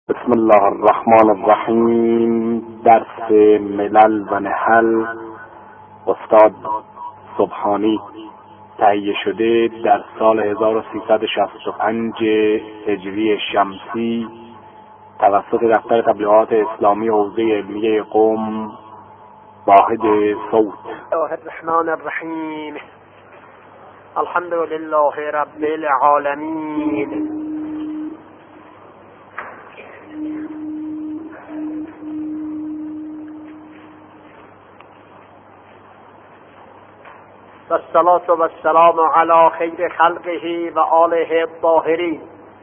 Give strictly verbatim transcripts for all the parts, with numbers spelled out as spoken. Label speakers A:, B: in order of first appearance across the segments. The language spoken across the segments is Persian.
A: بسم الله الرحمن الرحیم. درس ملل و نحل استاد سبحانی تهیه شده در سال هزار و سیصد و شصت و پنج هجری شمسی توسط دفتر تبلیغات اسلامی حوزه علمیه قم، واحد صوت.
B: الله الرحمن الرحیم. الحمد لله رب العالمین. والصلاة والسلام علی خیر خلقه و آله الطاهرین.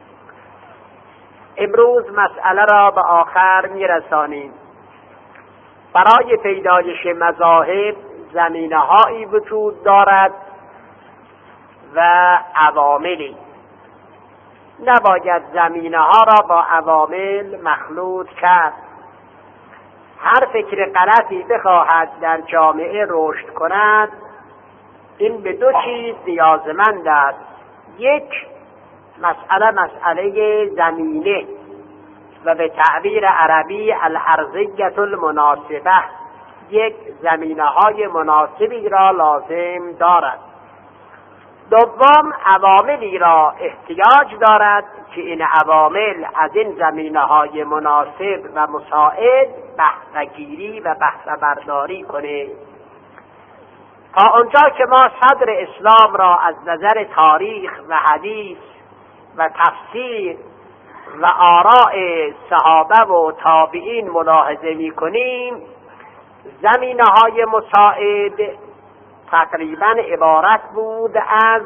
B: امروز مسئله را به آخر میرسانیم. برای پیدایش مذاهب زمینه هایی وجود دارد و عواملی. نباید زمینه ها را با عوامل مخلوط کرد. هر فکر غلطی بخواهد در جامعه رشد کند، این به دو چیز نیازمند است. یک، مسئله مسئله زمینه و به تعبیر عربی الارضیة المناسبه، یک زمینه های مناسبی را لازم دارد. دوم، عواملی را احتیاج دارد که این عوامل از این زمینه های مناسب و مساعد بهره گیری و بهره برداری کنه. تا آنجا که ما صدر اسلام را از نظر تاریخ و حدیث و تفسیر و آراء صحابه و تابعین ملاحظه می کنیم، زمینه های مساعد تقریبا عبارت بود از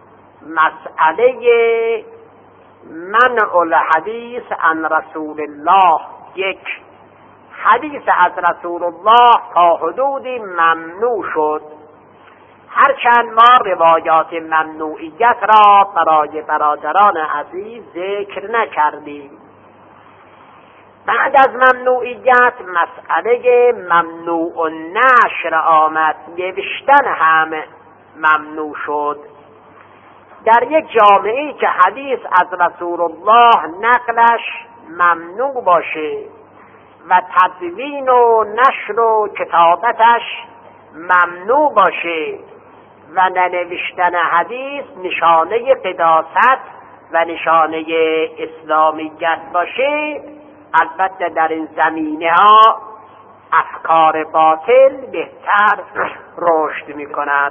B: مسئله منع الحدیث عن رسول الله. یک، حدیث از رسول الله تا حدودی ممنوع شد، هرچند ما روایات ممنوعیت را برای برادران عزیز ذکر نکردیم. بعد از ممنوعیت مسئله ممنوع النشر آمد، نوشتن هم ممنوع شد. در یک جامعه‌ای که حدیث از رسول الله نقلش ممنوع باشه و تدوین و نشر و کتابتش ممنوع باشه و ننوشتن حدیث نشانه قداست و نشانه اسلامیت باشه، البته در این زمینه ها افکار باطل بهتر رشد می کند.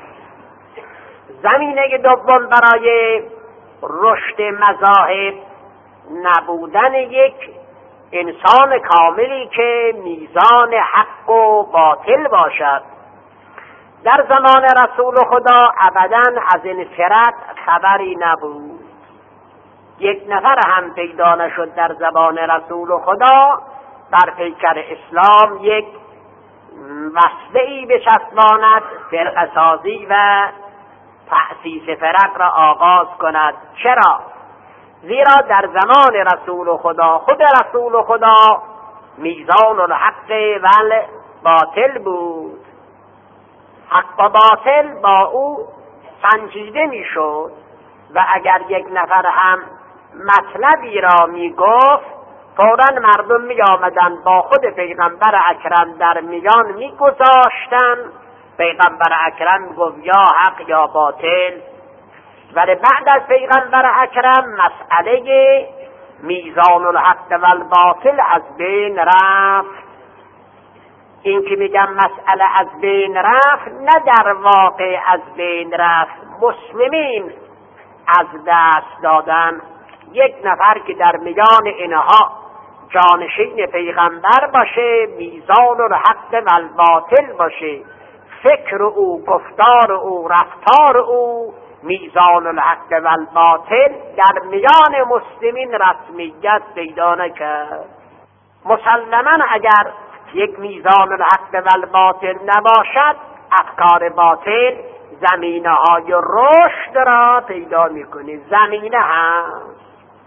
B: زمینه دوم برای رشد مذاهب نبودن یک انسان کاملی که میزان حق و باطل باشد. در زمان رسول خدا ابداً از این فرق خبری نبود. یک نفر هم پیدا نشد در زبان رسول خدا بر پیکر اسلام یک وصله‌ای بچسباند، فرقه سازی و تأسیس فرق را آغاز کند. چرا؟ زیرا در زمان رسول خدا خود رسول خدا میزان الحق و باطل بود. حق و باطل با او سنجیده میشد و اگر یک نفر هم مطلبی را میگفت، فوراً مردم می آمدن با خود پیغمبر اکرم در میان میگذاشتن. پیغمبر اکرم گفت یا حق یا باطل. ولی بعد از پیغمبر اکرم مسئله میزان الحق و الباطل از بین رفت. این که میگم مسئله از بین رفت، نه در واقع از بین رفت، مسلمین از دست دادن. یک نفر که در میان اینها جانشین پیغمبر باشه، میزان الحق و الباطل باشه، فکر او، گفتار او، رفتار او میزان الحق و الباطل، در میان مسلمین رسمیت پیدا نکرد. مسلماً اگر یک میزان الحق و الباطل نباشد، افکار باطل زمینه های رشد را پیدا میکنه. زمینه هست.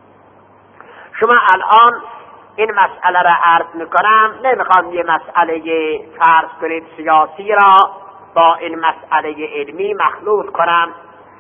B: شما الان این مسئله را عرض میکنم، نمیخوام یه مسئله فرض کنید سیاسی را با این مسئله علمی مخلوط کنم.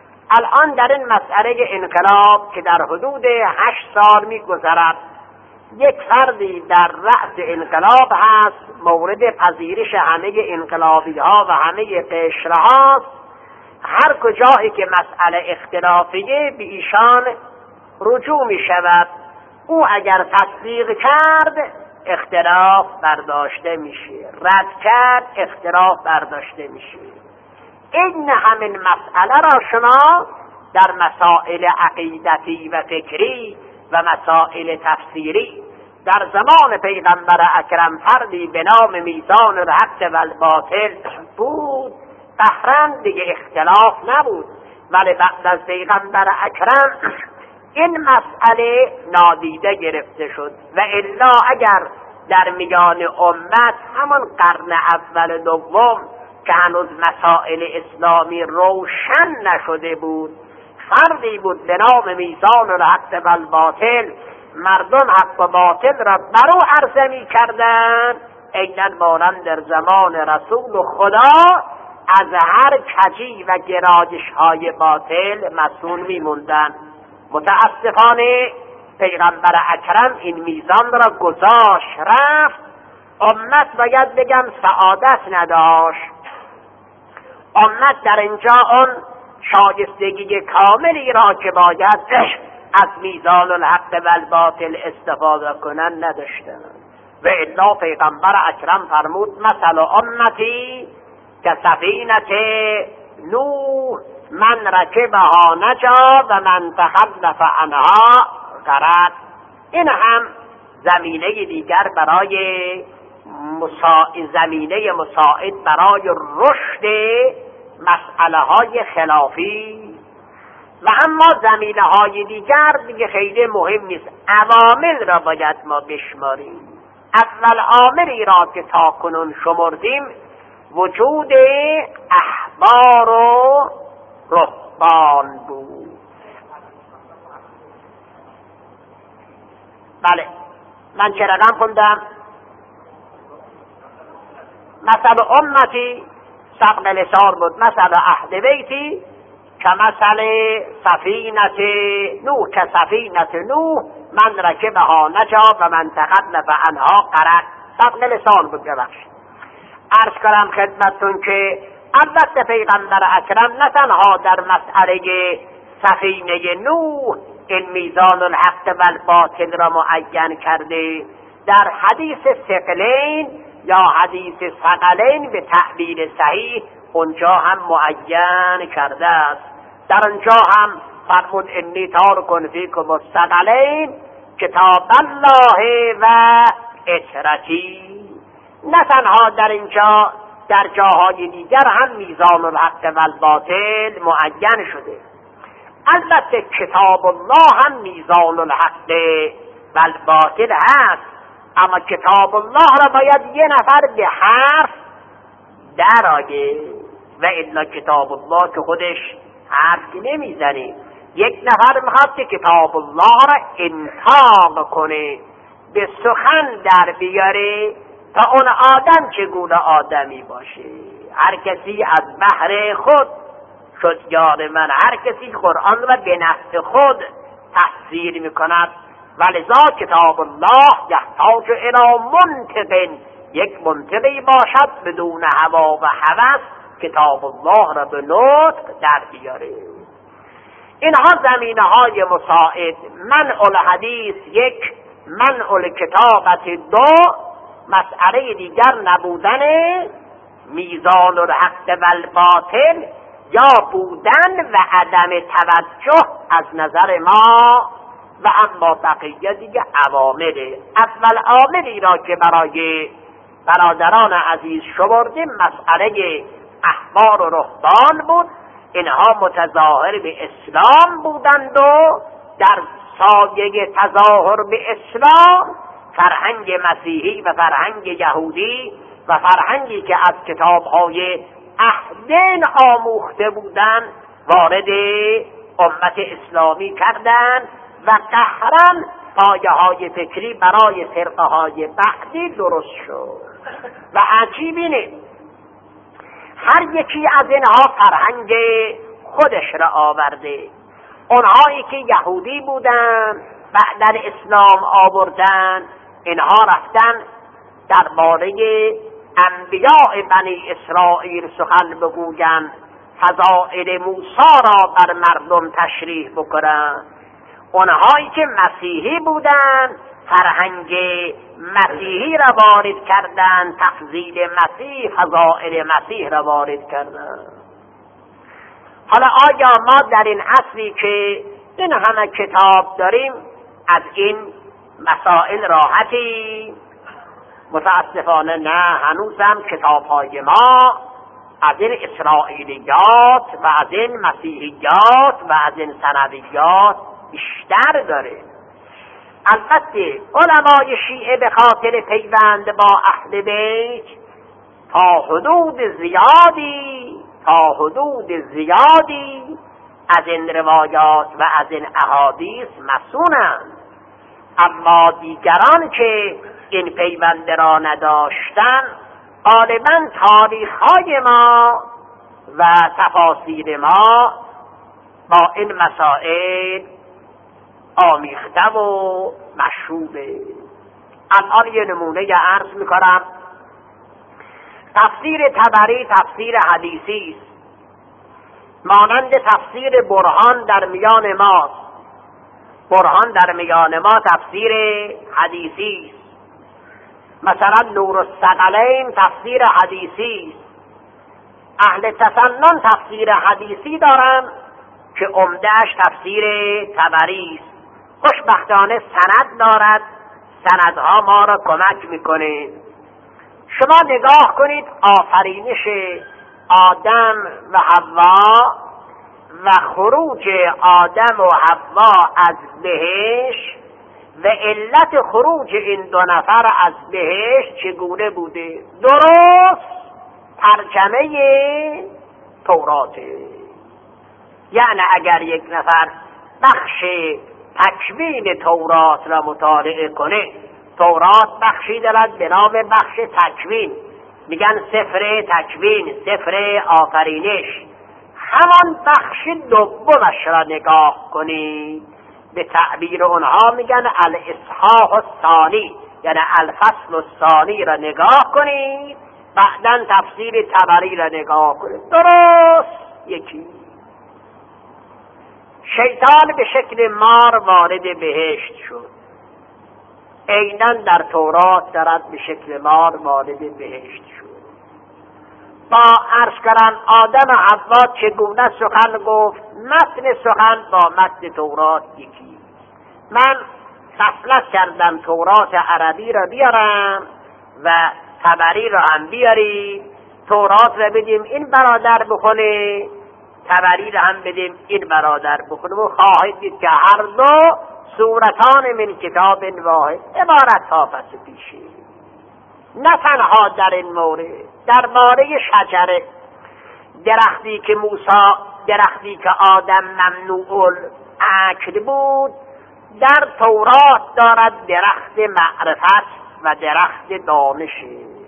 B: الان در این مسئله انقلاب که در حدود هشت سال میگذرد یک فردی در رأس انقلاب هست، مورد پذیرش همه انقلابی ها و همه قشر هاست. هر کجایی که مسئله اختلافیه به ایشان رجوع می شود. او اگر تصدیق کرد اختلاف برداشته میشه، رد کرد اختلاف برداشته میشه. این همین مسئله را شما در مسائل عقیدتی و فکری و مسائل تفسیری در زمان پیغمبر اکرم فردی به نام میزان الحق و الباطل بود، بهرن دیگه اختلاف نبود. ولی بعد از پیغمبر اکرم این مسئله نادیده گرفته شد و الا اگر در میان امت همون قرن اول دوم که هنوز مسائل اسلامی روشن نشده بود، فردی بود به نام میزان الحق و الباطل، مردم حق و باطل را برو عرضه می کردن، اینن مانند در زمان رسول خدا از هر کجی و گرایش های باطل مسئول می موندن. متاسفانه پیغمبر اکرم این میزان را گذاشت رفت. امت باید بگم سعادت نداشت. امت در اینجا اون شایستگی کاملی را که باید از میزان الحق و الباطل استفاده کنن نداشتن. و الا پیغمبر اکرم فرمود مثل امتی که سفینه نوح من رکبها نجا و من تخلف عنها غرق. این هم زمینه دیگر برای مساعد زمینه مساعد برای رشد مسئله های خلافی. و اما زمینه های دیگر دیگه خیلی مهم نیست. عوامل را باید ما بشماریم. اول عاملی را که تا کنون شمردیم وجود احبار و رهبان بود. بله من چه رقم خوندم؟ مثل امتی سبق لسان بود، مثل اهل بیتی که مثل سفینت نوح، که سفینت نوح من رکبها نجا و من تخلف عنها غرق. سبق لسان بود. ببخشید عرض کنم خدمتتون که البته پیغمبر اکرم نه تنها در مسئله سفینه نوح این میزان الحق و الباطل را معین کرده، در حدیث ثقلین یا حدیث ثقلین به تعبیر صحیح اونجا هم معین کرده است. در اونجا هم فرمود انی تارک فیکم الثقلین کتاب الله و اطرتی. نه تنها در اینجا، در جاهای دیگر هم میزان الحق و الباطل معین شده. البته کتاب الله هم میزان الحق و الباطل هست، اما کتاب الله را باید یه نفر به حرف درآیه و الا کتاب الله که خودش حرف نمیزنه. یک نفر میخواد که کتاب الله را انطاق کنه، به سخن در بیاره تا اون آدم چگونه آدمی باشه. هر کسی از بحر خود شد یار من، هر کسی قرآن را به نفس خود تفسیر میکند. ولذا کتاب الله یحتاج الی منطق، یک منطقی باشد بدون هوا و هوس کتاب الله را به نطق در بیاره. اینها زمینه های مساعد. منع الحدیث یک، منع الکتابت دو، مسئله دیگر نبودن میزان الحق و الباطل یا بودن و عدم توجه از نظر ما. و اما بقیه دیگه عوامله. اول عاملی را که برای برادران عزیز شمردیم مسئله احبار و رهبان بود. اینها متظاهر به اسلام بودند و در سایه تظاهر به اسلام فرهنگ مسیحی و فرهنگ یهودی و فرهنگی که از کتاب‌های اهل آموخته بودند وارد امت اسلامی کردند و قهرن پایه های فکری برای فرقه های بعدی درست شد. و عجیب اینه هر یکی از اینها فرهنگ خودش را آورده. اونهایی که یهودی بودند بعدن اسلام آوردن، اینها رفتن درباره انبیاء بنی اسرائیل سخن بگویند، فضائل موسی را بر مردم تشریح بکنند. اونهایی که مسیحی بودند فرهنگ مسیحی را وارد کردند، تفضیل مسیح، فضائل مسیح را وارد کردند. حالا آیا ما در این عصری که این همه کتاب داریم از این مسائل راحتی؟ متاسفانه نه، هنوز هم کتاب‌های ما از این اسرائیلیات و از این مسیحیات و از این سندیات بیشتر داره. البته علمای شیعه به خاطر پیوند با اهل بیت تا حدود زیادی تا حدود زیادی از این روایات و از این احادیث مسئولند، اما دیگران که این پیوند را نداشتن غالبا تاریخ‌های ما و تفاسیر ما با این مسائل آمیخته و مشروبه. الان یه نمونه عرض میکنم. تفسیر طبری تفسیر حدیثی است، مانند تفسیر برهان در میان ماست. برهان در میان ما تفسیر حدیثی است. مثلا نور الثقلین تفسیر حدیثی است. اهل تسنن تفسیر حدیثی دارن که عمده‌اش تفسیر طبری است. خوشبختانه سند دارد، سندها ما را کمک میکنه. شما نگاه کنید آفرینش آدم و حوا و خروج آدم و حوا از بهشت و علت خروج این دو نفر از بهشت چگونه بوده. درست ترجمه توراته. یعنی اگر یک نفر بخش تکوین تورات را مطالعه کنه، تورات بخشی دارد به نام بخش تکوین، میگن سفر تکوین، سفر آفرینش. همان بخش دومش را نگاه کنید، به تعبیر اونها میگن الاصحاح الثانی، یعنی الفصل الثانی را نگاه کنید، بعدن تفسیر طبری را نگاه کنید، درست یکی. شیطان به شکل مار وارد بهشت شد، عیناً در تورات دارد به شکل مار وارد بهشت شد. با عرض کردن آدم و حوا چگونه سخن گفت، متن سخن با متن تورات یکی. من غفلت کردم تورات عربی را بیارم و طبری را هم بیاریم، تورات را بدیم این برادر بخونه، طبری را هم بدیم این برادر بخونه، و خواهید دید که هر دو سورتان من کتاب واحد، عبارت ها پس پیشه. نه تنها در این مورد، درباره شجره، درختی که موسی، درختی که آدم ممنوع الاکل بود، در تورات دارد درخت معرفت و درخت دانش.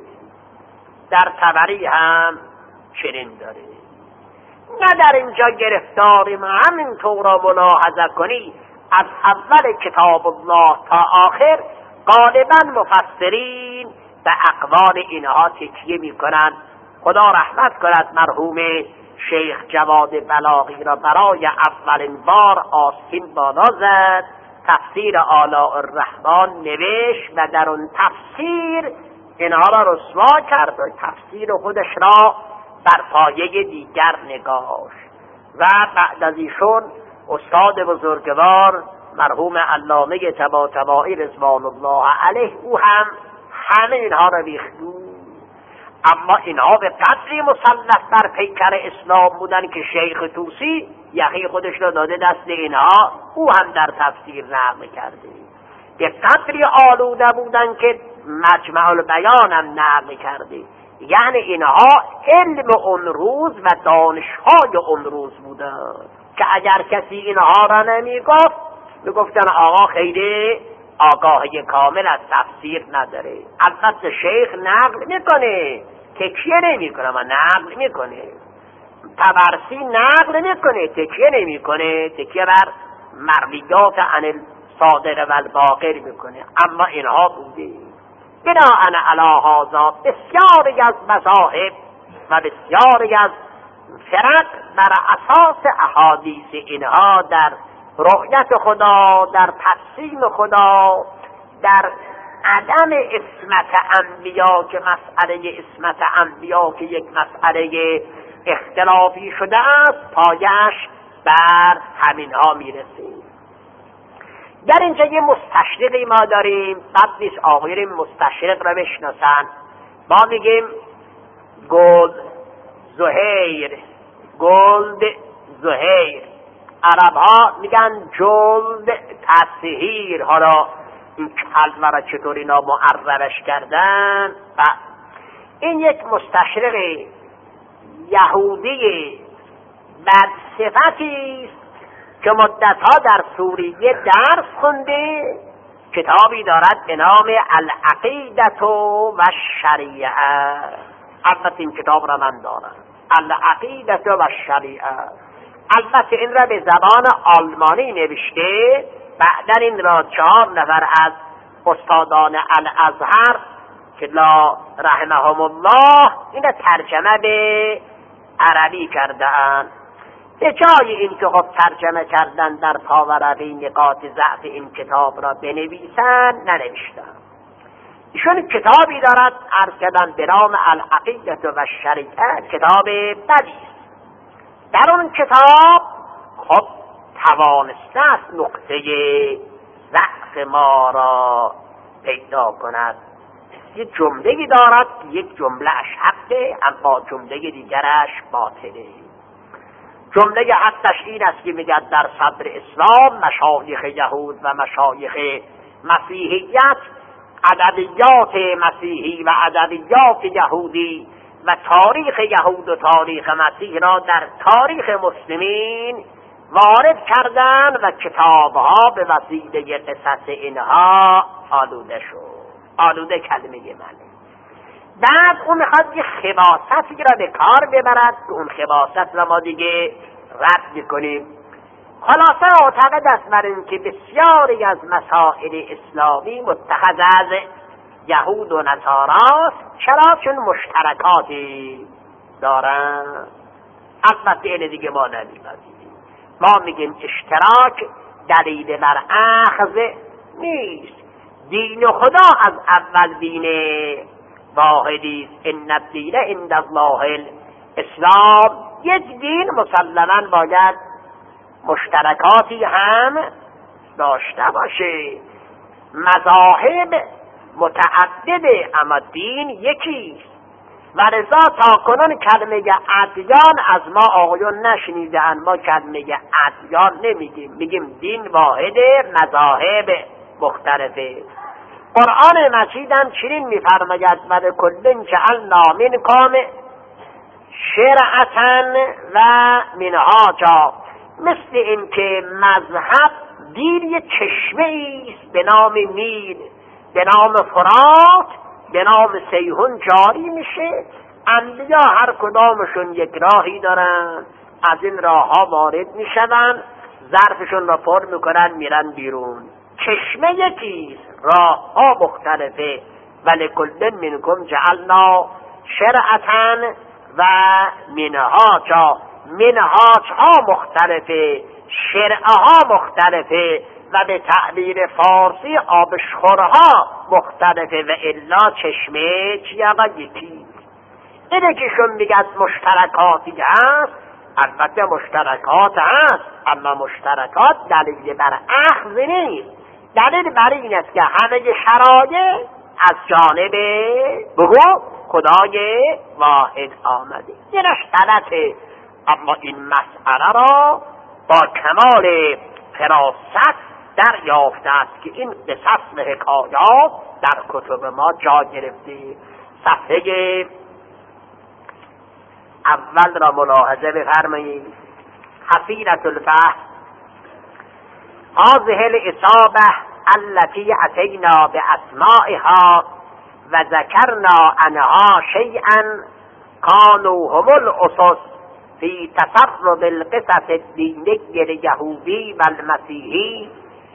B: در طبری هم چنین داره. نه در اینجا گرفتاریم، همین طور ملاحظه کنی از اول کتاب الله تا آخر غالبا مفسرین به اقوال اینها تکیه می کنند. خدا رحمت کند مرحوم شیخ جواد بلاغی را برای اولین بار آستین بالا زد، تفسیر آلاء الرحمن نوشت و در اون تفسیر اینها را رسوا کرد و تفسیر خودش را بر پایه دیگر نگاشت. و بعد از ایشون استاد بزرگوار مرحوم علامه طباطبایی رضوان الله علیه، او هم همه اینها را ریخت. اما اینها به قدری مسلط بر پیکر اسلام بودن که شیخ طوسی یخی خودش را داده دست اینها، او هم در تفسیر نقل کرده. به قدری آلوده بودن که مجمع البیان هم نقل کرده. یعنی اینها علم اون روز و دانشهای اون روز بودن که اگر کسی اینها را نمی گفت میگفتن آقا خیلی آگاهی کامل از تفسیر نداره. البته شیخ نقل میکنه، تکیه نمی کنه، اما نقل میکنه. طبرسی نقل میکنه، تکیه نمی کنه، تکیه بر مرویات عن صادق و الباقر میکنه. اما اینها بوده. بناء علی هذا بسیاری از مذاهب و بسیاری از فرق بر اساس احادیث اینها در رؤیت خدا، در تقسیم خدا، در عدم عصمت انبیا که مسئله عصمت انبیا که یک مسئله اختلافی شده است پایش بر همینها میرسه. در اینجا یه مستشرقی ما داریم، بد نیست آقایون مستشرق را بشناسن. ما میگیم گلد زهیر، گلد زهیر، عرب ها میگن جلد تطهیر. حالا این کلمه را چطور اینا معربش کردن؟ و این یک مستشرق یهودی بدصفتی است که مدتها در سوریه درس خونده. کتابی دارد به نام العقیدة و الشریعه. البته این کتاب را من دارم، العقیدة و الشریعه. البته این را به زبان آلمانی نوشته. بعدن این را چهار نفر از استادان الازهر که لا رحمهم الله این را ترجمه به عربی کردن. به جای این که خب ترجمه کردن در پاورقی نقاط ضعف این کتاب را بنویسن، ننوشتن. ایشون کتابی دارد عرض کردن به نام العقیدة و الشریعه. کتاب بدی است. در اون کتاب خب توانسته است نقطه ضعف ما را پیدا کند. یک جمله‌ای دارد، یک جمله‌اش حقه اما جمله دیگرش باطله. جمله حقش این است که میگه در صدر اسلام مشایخ یهود و مشایخ مسیحیت، ادبیات مسیحی و ادبیات یهودی و تاریخ یهود و تاریخ مسیح را در تاریخ مسلمین وارد کردن و کتابها به وسیله قصص اینها آلوده شد. آلوده کلمه منه. بعد اون میخواد یه خباثتی را به کار ببرد که اون خباثت را ما دیگه رد میکنیم. خلاصه معتقد است بر این که بسیاری از مسائل اسلامی متخذ از یهود و نصاراست. چرا؟ چون مشترکاتی دارن. البته این دیگه ما نمی‌پذیریم. ما میگیم اشتراک دلیل بر اخذ نیست. دین خدا از اول دین واحدی است. ان الدین عند الله الاسلام. یک دین مسلماً باید مشترکاتی هم داشته باشه. مذاهب متعدده اما دین یکیست. و لذا تا کنون کلمه ادیان از ما آقایون نشنیدن. ما کلمه ادیان نمیگیم، میگیم دین واحده، مذاهب مختلفه. قرآن مجید هم چنین میفرماید و لکل جعلنا منکم شرعة و منهاجا. مثل این که مذهب دین یک چشمه است به نام نیل، به نام فرات، به نام سیهون جاری میشه. انبیا هر کدامشون یک راهی دارن، از این راه ها وارد میشن، ظرفشون را پر میکنن میرن بیرون. چشمه یکیست، راه ها مختلفه. ولکل منکم جعلنا شرعة و منهاجا. منهاج ها مختلفه، شرعه ها مختلفه و به تعبیر فارسی آبشخورها مختلفه و الا چشمه چیه و یکی. اینه که شون میگه مشترکاتی هست. البته مشترکات هست اما مشترکات دلیل بر اخذ نیست. دلیل بر این است که همه شرایع از جانب بگو خدای واحد آمده. اینش غلطه. اما این مسئله را با کمال فراست دریافته است که این قصص و حکایات در کتب ما جا گرفته. صفحه اول را ملاحظه بفرمایید. حصیلة البحث هذه الاصابه التي اتینا باسمائها و ذکرنا عنها شیئا كانوا هم الاسس في تسرب القصص الديني اليهودي والمسيحي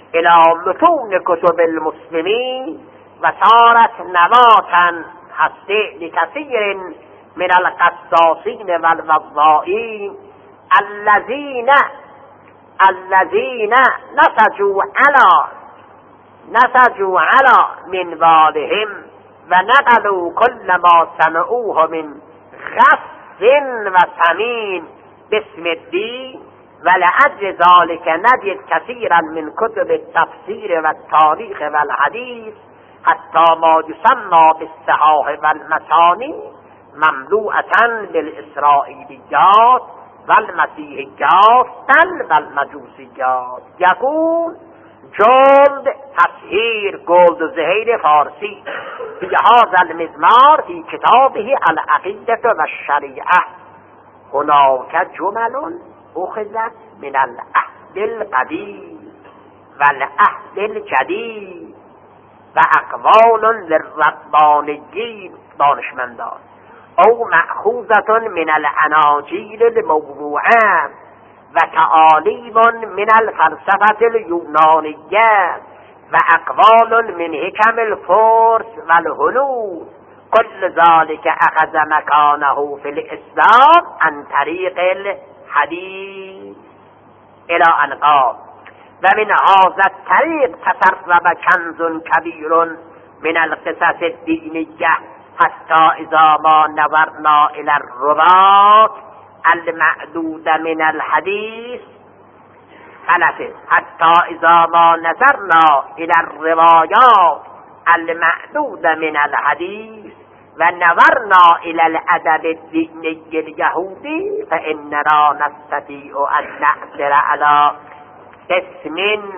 B: الى متون کتب المسلمین و صارت نواتا هسته لکثیر من القصاصین و الوضائین الذین الذین نسجوا علی نسجوا علی منوالهم و نقلوا كل ما سمعوه من غصب و ثمین باسم الدین ولأجل ذلك نجد كثيرا من كتب التفسير والتاريخ والحديث حتى ما يسمى بالصحاح والمسانيد مملوءة بالإسرائيليات والمسيحيات بل والمجوسيات. يقول جلد تطهير جلد زهير فارسي في هذا المزمار في كتابه العقيدة والشريعة هناك جمل أخذت من العهد القديم والعهد الجديد و اقوال للربانیین دانشمندان او مأخوذة من الاناجیل الموضوعه و تعالیم من الفلسفة اليونانیه و اقوال من حکم الفرس و الهنود كل ذلك اخذ مكانه في الاسلام عن طريق الحديث الى ان قال ومن هذا الطريق تسرب كنز كبير من القصص الدينية حتى إذا ما نظرنا إلى الرواة المعدود من الحديث ثلاثة حتى إذا ما نظرنا إلى الروايات المعدود من الحديث ونظرنا إلى الأدب الديني اليهودي فإننا نستطيع أن نعثر على قسم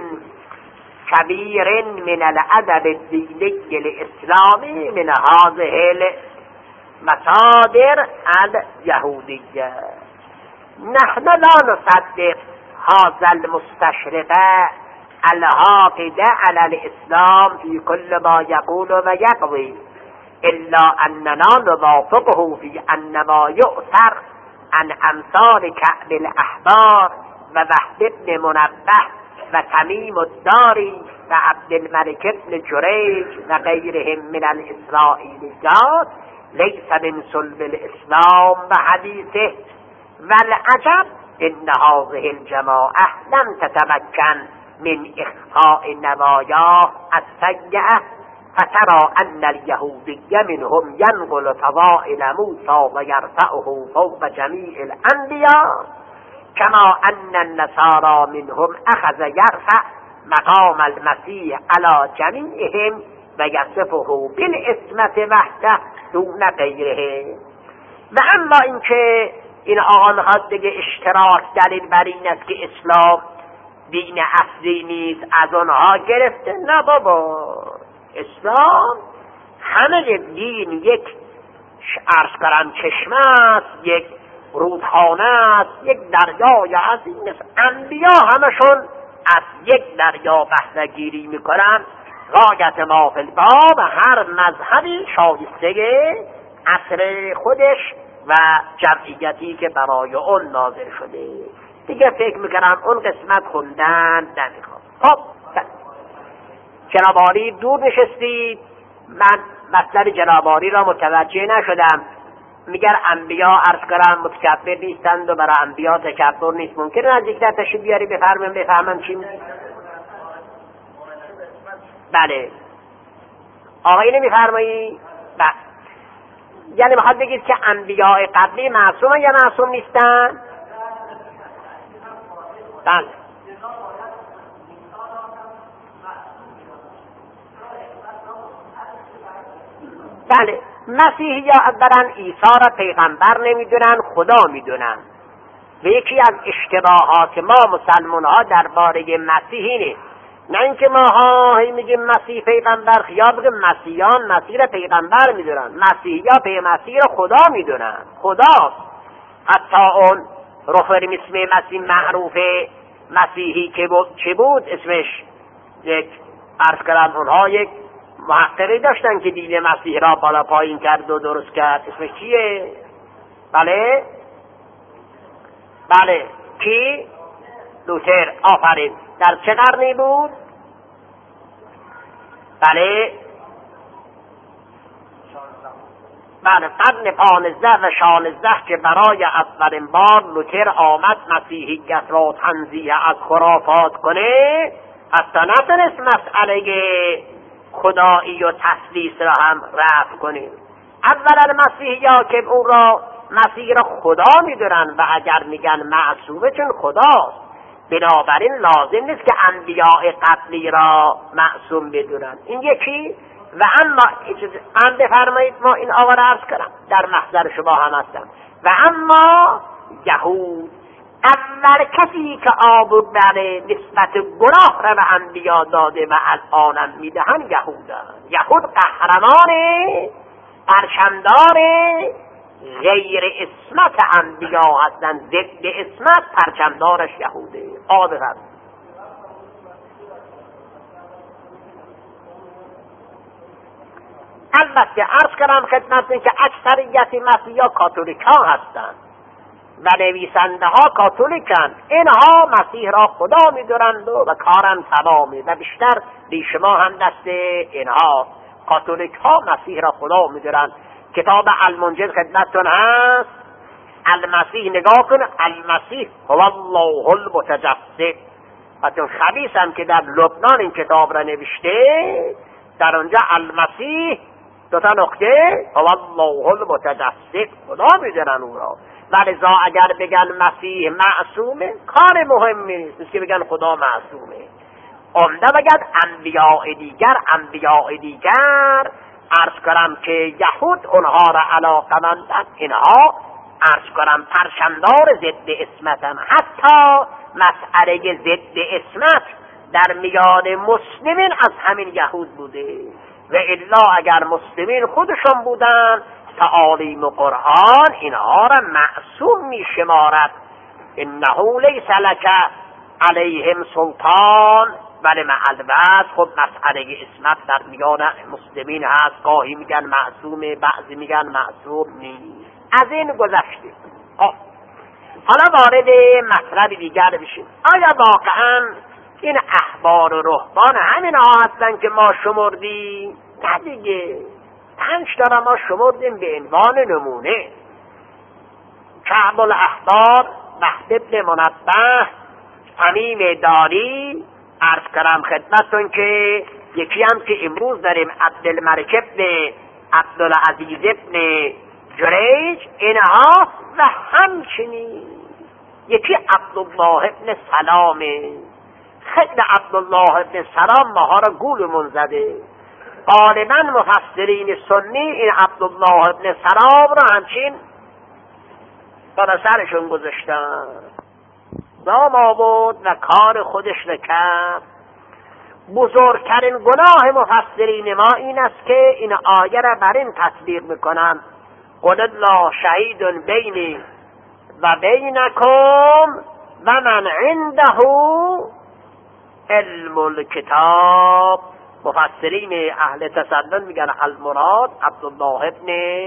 B: كبير من الأدب الديني الإسلامي من هذه المصادر اليهودية. نحن لا نصدق هذا المستشرق الحاقد على الإسلام في كل ما يقول ويقضي إلا أننا نوافقه في أن ما يؤثر عن أمثال كعب الأحبار ووهب بن منبه وتميم الداري وعبد الملك بن جريج وغيرهم من الإسرائيليات ليس من صلب الإسلام وحديثه. والعجب إن هذه الجماعة لم تتمكن من إخفاء نواياه السيئة فترى أن اليهودي منهم ينقل فضائل موسى ويرفعه فوق جميع الأنبياء كما أن النصارى منهم أخذ يرفع مقام المسيح على جميعهم ويصفه بالاسمة وحده دون غيره. و اما اینکه این آنها دیگه اشتراک دلیل بر این است که اسلام دین اصلی نیست از آنها گرفته، نه بابا، اسلام همه دین یک عرض کنم چشمه است، یک رودخانه است، یک دریای عظیم است. انبیا همشون از یک دریا بهره گیری میکنن. غایت ما فی الباب هر مذهبی شایسته اثر خودش و جمعیتی که برای اون نازل شده. دیگه فکر میکنم اون قسمت خوندن نمیخواد. خب جنابعالی دور نشستید، من مطلب جنابعالی را متوجه نشدم. میگر انبیا عرض کنم متکبر نیستند و برای انبیا تکبر نیست. ممکنه نزدیکتر تشریف بیاری بفرمایید بفهمم چی میگی؟ بله آقایی نمیفرمایی؟ بله. یعنی میخواد بگید که انبیاء قبلی معصوم یا معصوم نیستن؟ بله بله مسیحی ها اولا عیسی را پیغمبر نمیدونن، خدا میدونن. و یکی از اشتباهات ما مسلمان ها درباره مسیح اینه، نه اینکه ماها هی میگیم مسیح پیغمبر، خیال بگیم مسیحیان مسیح را پیغمبر میدونن. مسیحی ها به مسیح را خدا میدونن، خداست. حتی اون رفر اسم مسیح معروف مسیحی که بود چه بود اسمش، یک عرض کردم اونها یک محققی داشتن که دین مسیح را بالا پایین کرد و درست کرد. اسمش چیه؟ بله بله کی؟ لوتر. آفرین. در چه قرنی بود؟ بله بله قرن پانزده و شانزده که برای اولین بار لوتر آمد مسیحیت را تنزیه از خرافات کنه، حتی نتونست مسئله خدایی و تثلیث را هم رفع کنه. اولا مسیحی ها که او را مسیح را خدا میدونن و اگر میگن معصومه چون خداست، بنابراین لازم نیست که انبیاء قبلی را معصوم بدونن. این یکی. و اما هم بفرمایید ما این آقا را عرض کنم در محضر شما هم هستم. و اما یهود اول کسی که آبرو بر نسبت گناه را به انبیا داده و الانم میدهن یهودن. یهود قهرمان پرچمدار غیر اسمت انبیا هستن، ضد اسمت پرچمدارش یهوده. آقا بفرمایید. البته عرض کنم خدمتتون که اکثریت مسیحا کاتولیک ها هستند و نویسنده ها کاتولیکن. اینها مسیح را خدا میدونند و, و کارم تمامه و بیشتر بیشما هم دست اینها کاتولیک ها مسیح را خدا میدونند. کتاب المنجد خدمتتون هست. المسیح نگاه کن، المسیح هو الله المتجسد. حتی خبیث هم که در لبنان این کتاب را نوشته، در اونجا المسیح دو تا نقطه هو الله المتجسد، خدا میدونن او را. ولذا اگر بگن مسیح معصومه کار مهمی نیست، نیست که بگن خدا معصومه. عمده بگن انبیاء دیگر انبیاء دیگر عرض کنم که یهود اونها را علاقمندن، اینها عرض کنم پرچمدار ضد اسمتن. حتی مسئله ضد اسمت در میان مسلمین از همین یهود بوده و الا اگر مسلمین خودشون بودن تعالیم و قرآن اینها را معصوم می شمارد. انه لیس لک علیهم سلطان. ولی مع الوقت خب مسئله اسمت در میان مسلمین هست، گاهی میگن معصومه، بعضی میگن معصوم نیست. از این گذشته. حالا وارد مطلب دیگر بشیم. آیا واقعا این احبار و رهبان همین ها هستن که ما شمردیم؟ نه دیگه، پنج تا ما شمردیم به عنوان نمونه. کعب الاحبار، مهد ابن منبه، تمیم داری، عرض کردم خدمتتون که یکی هم که امروز داریم عبدالملک ابن عبدالعزیز ابن جریج، اینها و همچنین یکی عبدالله ابن سلامه. خیلی عبدالله ابن سلام ماها را گولمون زده. غالبا مفسرین سنی این عبدالله ابن سلام را همچین بالا سرشون گذاشتن، نام آورد و کار خودش نکرد. بزرگترین گناه مفسرین ما این است که این آیه را بر این تطبیق میکنن: قل الله شهید بینی و بینکم و من عنده علم الکتاب. مفسرین اهل تسنن میگن المراد عبدالله ابن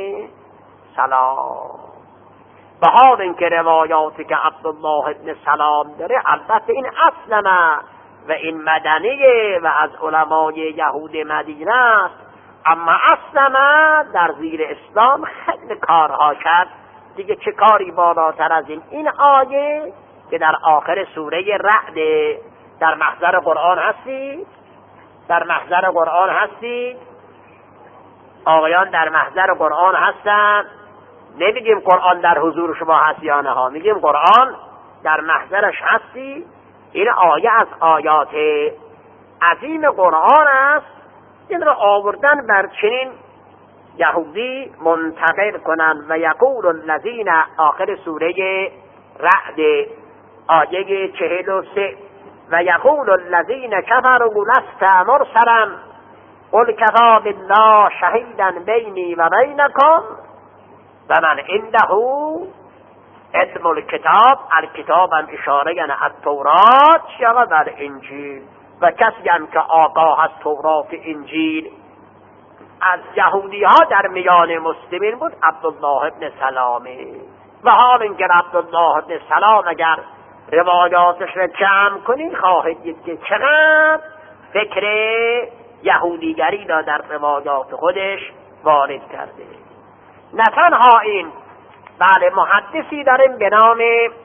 B: سلام. به حال اینکه روایاتی که عبدالله ابن سلام داره البته این اصلا و این مدنیه و از علمای یهود مدینه است، اما اصلا در زیر اسلام خیلی کارها کرد دیگه. چه کاری بالاتر از این؟ این آیه که در آخر سوره رعد در محضر قرآن هستی، در محضر قرآن هستی آقایان، در محضر قرآن هستن. نمیگیم قرآن در حضور شما هست یا نه ها، میگیم قرآن در محضرش هستی. این آیه از آیات عظیم قرآن است. این را آوردن بر چنین یهودی منتقل کنن و یقول الذین، آخر سوره رعد آیه چهل و سه، و یقول الذین کفروا لست مرسلا قل کفی بالله شهیدا بینی و بینکم و من عنده علم الکتاب. الکتاب هم اشاره یعنی التورات یا در انجیل، و کسی هم که آگاه از تورات انجیل از یهودی ها در میان مسلمین بود عبدالله ابن سلامه. و حال اینکه عبدالله ابن سلام اگر روایاتش را جمع کنید خواهید دید که چقدر فکر یهودیگری را در روایات خودش وارد کرده. نه تنها این، بله محدثی داریم به نام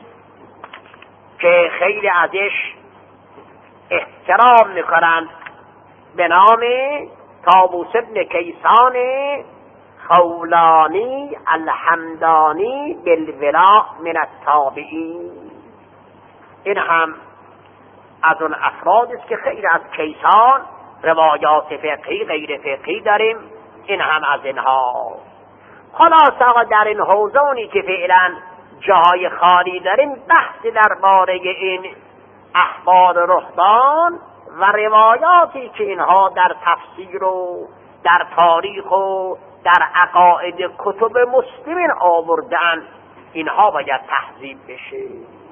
B: که خیلی ازش احترام میکنند به نام طاووس ابن کیسان خولانی الحمدانی بالولاء من التابعین. این هم از اون افراد است که خیلی از کیسان روایات فقهی غیر فقهی داریم. این هم از اینها. خلاص آقا در این حوزونی که فعلا جاهای خالی داریم بحث درباره این احبار رهبان و روایاتی که اینها در تفسیر و در تاریخ و در عقاید کتب مسلمین آوردن، اینها باید تهذیب بشه.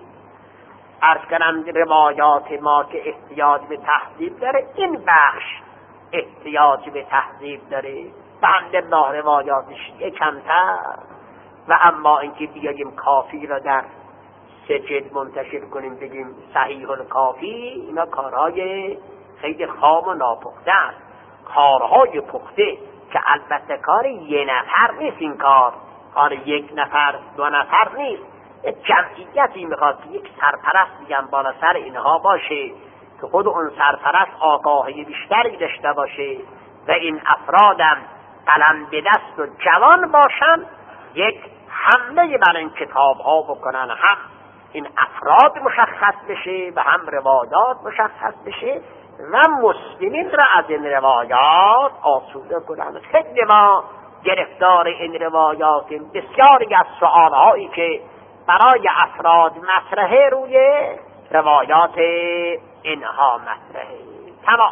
B: عرض کنم روایات ما که احتیاج به تهذیب داره، این بخش احتیاج به تهذیب داره. بحمدالله روایاتش کمتر، و اما اینکه بیاییم کافی را در سه جلد منتشر کنیم بگیم صحیح الکافی، اینا کارهای خیلی خام و ناپخته است. کارهای پخته که البته کار یه نفر نیست، این کار کار یک نفر دو نفر نیست، یک جمعیتی میخواد که یک سرپرست میگن بالا سر اینها باشه که خود اون سرپرست آگاهی بیشتری داشته باشه و این افرادم قلم به دست و جوان باشن، یک حمله بر این کتاب ها بکنن، هم این افراد مشخص بشه و هم روایات مشخص بشه و مسلمین را از این روایات آسوده کنن. خیلی ما گرفتار این روایاتیم. بسیاری از سؤالهایی که برای افراد مطرحه روی روایات اینها مطرحه. تمام.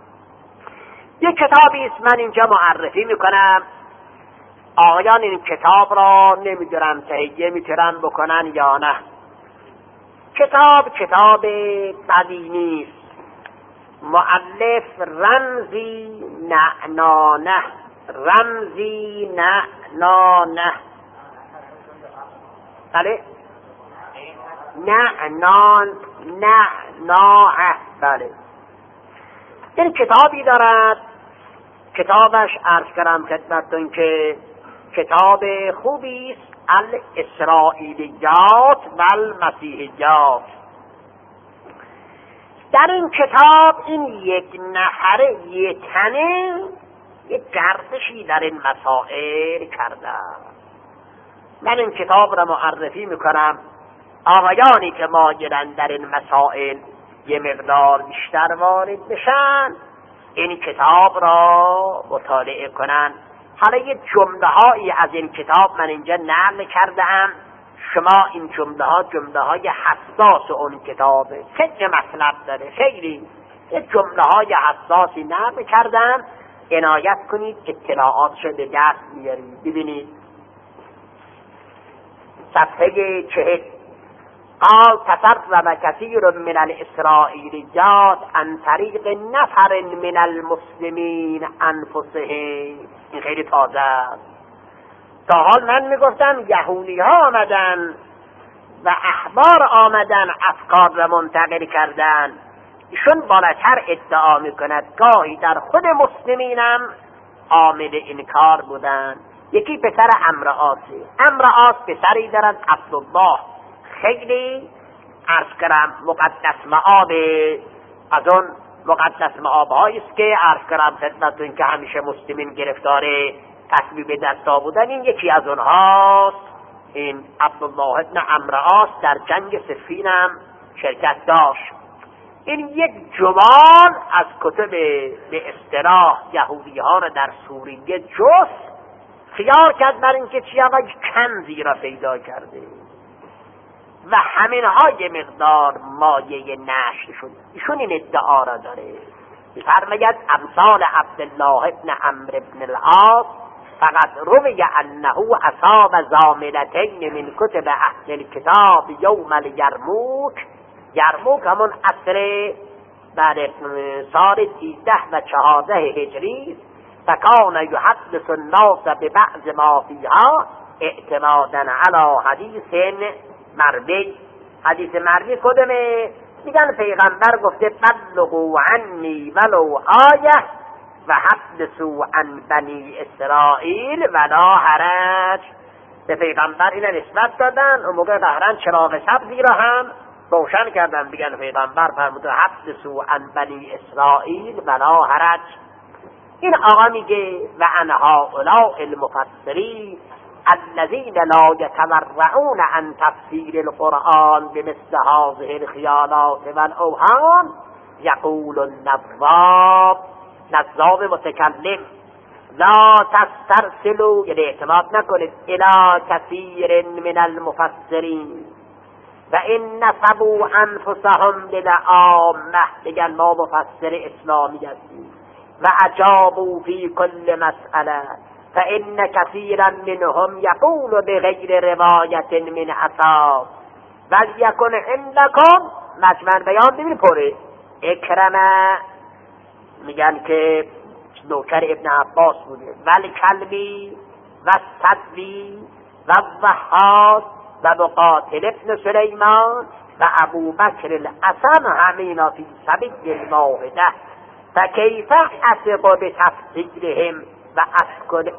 B: یک کتابی است من اینجا معرفی میکنم، آقایان این کتاب را نمیدونم تهیه میتونن بکنن یا نه. کتاب کتاب قدیمی است، مؤلف رمزی نعنانه رمزی نعنانه بله نعنان نعناه بله. این کتابی دارد، کتابش عرض کردم خدمتتون که کتاب خوبی است، الاسرائیلیات و المسیحیات. در این کتاب این یک نفره یک تنه یک گردشی در این مسائل کرده. من این کتاب را معرفی میکنم، آقایانی که مایلن در این مسائل یه مقدار بیشتر وارد بشن این کتاب را مطالعه کنن. حالا یه جمله هایی از این کتاب من اینجا نقل کردم، شما این جمله ها جمله های حساس اون کتابه، خیلی مطلب داره، خیلی یه جمله های حساسی نقل کردم، عنایت کنید اطلاعات رو به دست بیارید. ببینید صفحه چهل، قال تسرب كثير من الاسرائیلیات عن طریق نفر من المسلمین انفسهم. این خیلی تازه است. تا حال من میگفتم یهودی ها آمدن و احبار آمدن افکار را منتقل کردن. ایشون بالاتر ادعا میکند گاهی در خود مسلمینم عامل این کار بودن. یکی پسر عمرو عاصی، عمرو عاص پسری دارد عبدالله، خیلی عرض کردم مقدس مآب، از اون مقدس مآب هاییست که عرض کردم خدمتتون که همیشه مسلمین گرفتار قتل به دستا بودن. این یکی از اونهاست. این عبدالله ابن عمرو عاص در جنگ صفین هم شرکت داشت. این یک جمال از کتب به اصطلاح یهودی ها را در سوریه جست، خیال کرد بر اینکه چی آقا کنزی را پیدا کرده و همین ها یه مقدار مایه نشر شد. ایشون این ادعا را داره، فرماید امثال عبدالله ابن عمرو ابن العاص فقط روی انه اصاب زاملتین من کتب اهل الکتاب یوم الیرموک. یرموک همون عصر بعد سال سیزده و چهارده هجری فکان یحدث الناس ببعض ما فیها اعتمادا علی حدیث مروی. حدیث مروی کدومه؟ میگن پیغمبر گفته بلغوا عنی ولو آیه و حدثوا عن بنی اسرائیل ولا حرج. به پیغمبر این نسبت دادن، اون موقع ظاهرا چراغ سبزی را هم روشن کردن، بگن پیغمبر فرموده حدثوا عن بنی اسرائیل ولا حرج. این آقا میگه و عن هؤلاء المفسرین الذين لا يتورعون عن تفسير القرآن بمثل هذه الخيالات والأوهام يقول النظام نظام متكلم لا تسترسلوا، یعنی اعتماد نکنید الى كثير من المفسرين فإن نسبوا أنفسهم للعامة، بگن ما مفسر اسلامی هستیم، و اجابوا في كل مسئله فإن كثيرا منهم يقول بغير رواية من اساس وليكن عندكم مجمع بیان ببین پره اکرمه میگن که نوکر ابن عباس بوده، ولی کلبی و صدوی و وحاد و مقاتل ابن سلیمان و ابو بکر الاسم همینا فی سبیل الواحده فکیف اثق بتفسیرهم و اسکن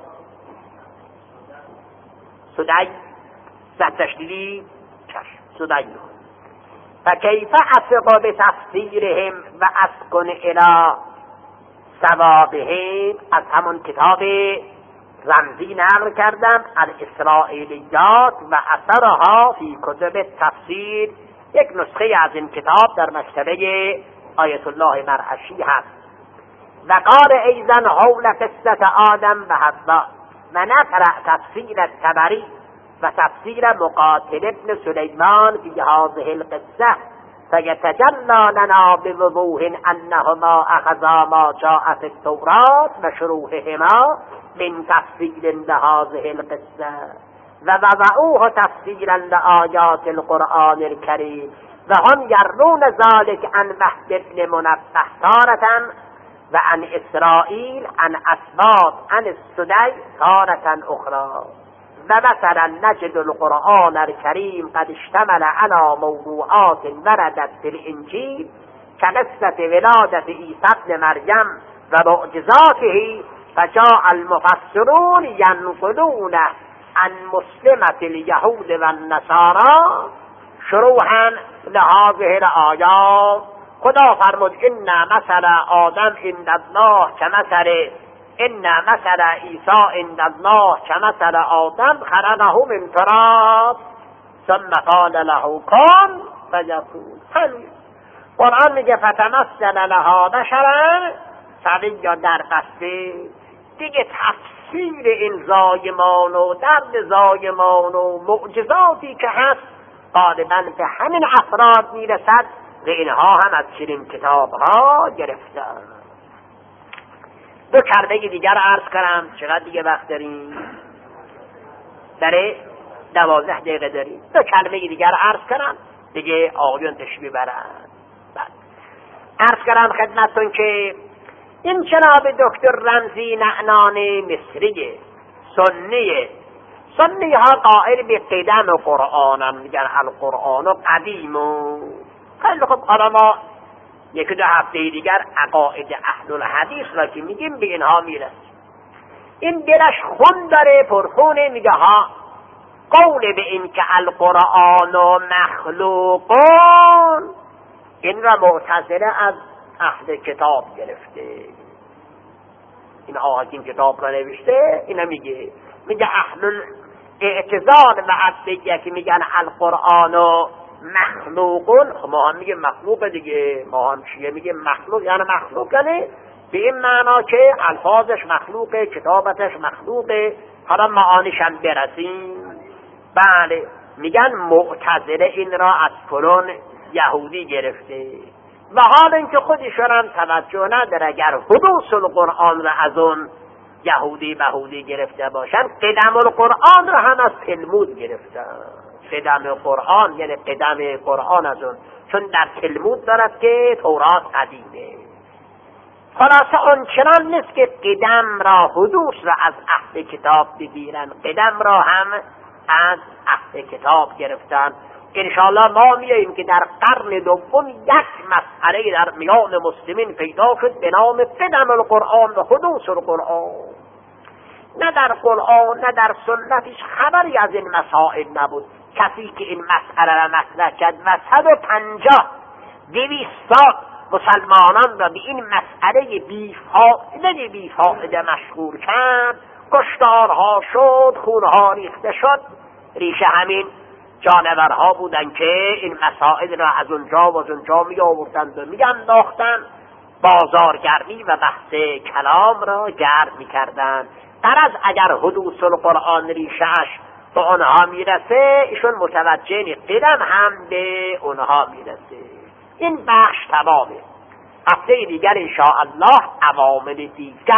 B: سدی زد تشدیدی چشم سدی فکیف اثق بتفسیرهم و اسکن الى ثوابهم. از همون کتاب رمزی نقل کردم الاسرائیلیات و اثرها فی کتب تفسیر، یک نسخه از این کتاب در مکتبه آیت الله مرعشی هست. و قال ایضا حول قصة آدم و حوا و نقرأ تفسیر الطبری و تفسیر مقاتل ابن سلیمان فی هذه القصة فيتجلى لنا بوضوح أنهما أخذا ما جاء في التوراة وشروحهما من تفسير لهذه القصة ووضعوه تفسيرا لآيات القرآن الكريم وهم يرون ذلك عن مهد بن منبه تارة وعن إسرائيل عن أسباط عن السدي تارة أخرى. ومثلا نجد القرآن الكريم قد اشتمل على موضوعات وردت في الإنجيل كقصة ولادة عيسى ابن مريم ومعجزاته، فجاء المفسرون ينقلون عن مسلمة اليهود والنصارى شروحا لهذه الآيات. خدا فرمود ان مثل آدم عند الله كمثل ان مثل عیسی عند الله كمثل آدم خلقه من تراب ثم قال له کن فیکون. همین قرآن میگه فتمثل لها بشرا سویا در بسته. دیگه تفسیر این زایمان و درد زایمان و معجزاتی که هست غالبا به همین افراد میرسد و اینها هم از چنین کتاب ها گرفتن. دو کلمه دیگر عرض کنم، چقدر دیگه وقت داریم؟ داره دوازده دقیقه داریم. دو کلمه دیگر عرض کنم دیگه آقایون تشریف برن. عرض کنم خدمتتون که این جناب دکتر رمزی نعنان مصریه، سنیه. سنی ها قائل به قدم قرآن، میگن القرآن و قدیم و خیلی خوب. حالا ما یکی دو هفته دیگر عقاید اهل الحدیث را که میگیم به اینها میرسیم. این دلش خون داره، پرخونه، میگه ها قول به این که القرآن و مخلوقون، این را معتزله از اهل کتاب گرفته. این آقا این کتاب را نوشته اینا میگه میگه اهل اعتزال و عدیه که میگن القرآن و مخلوقون. ما هم میگه مخلوق دیگه، ما هم شیعه میگه مخلوق یعنی مخلوق، یعنی به این معنا که الفاظش مخلوقه، کتابتش مخلوقه. حالا معانیش هم برسیم. بله میگن معتزله این را از فلان یهودی گرفته و حال اینکه خودشون هم توجه نداره اگر حدوث القرآن را از اون یهودی بهودی گرفته باشن، قدم القرآن را هم از تلمود گرفتن. قدم قرآن یعنی قدم قرآن از اون، چون در تلمود دارد که تورات قدیمه. خلاصه اون چنان نیست که قدم را حدوث را از اهل کتاب بگیرن، قدم را هم از اهل کتاب گرفتن. انشاءالله ما میاییم که در قرن دوم یک مسئله در میان مسلمین پیدا شد به نام فدم القرآن و حدوث القرآن. نه در قرآن نه در سنتش خبری از این مسائل نبود. کسی که این مسئله را مطرح کرد و صد و پنجاه دویست سال مسلمانان را به این مسئله بیفایده بیفایده مشغول کرد، کشتارها شد، خونها ریخته شد. ریشه همین جانورها بودن که این مسائل را از اونجا و از اونجا می آوردند و می انداختند، بازارگرمی و بحث کلام را گرم می کردند. غرض اگر حدوث القرآن ریشهش به اونها میرسه، ایشون متوجه نیست، قدم هم به اونها میرسه. این بخش تمامه. هفته دیگر انشاءالله عوامل دیگر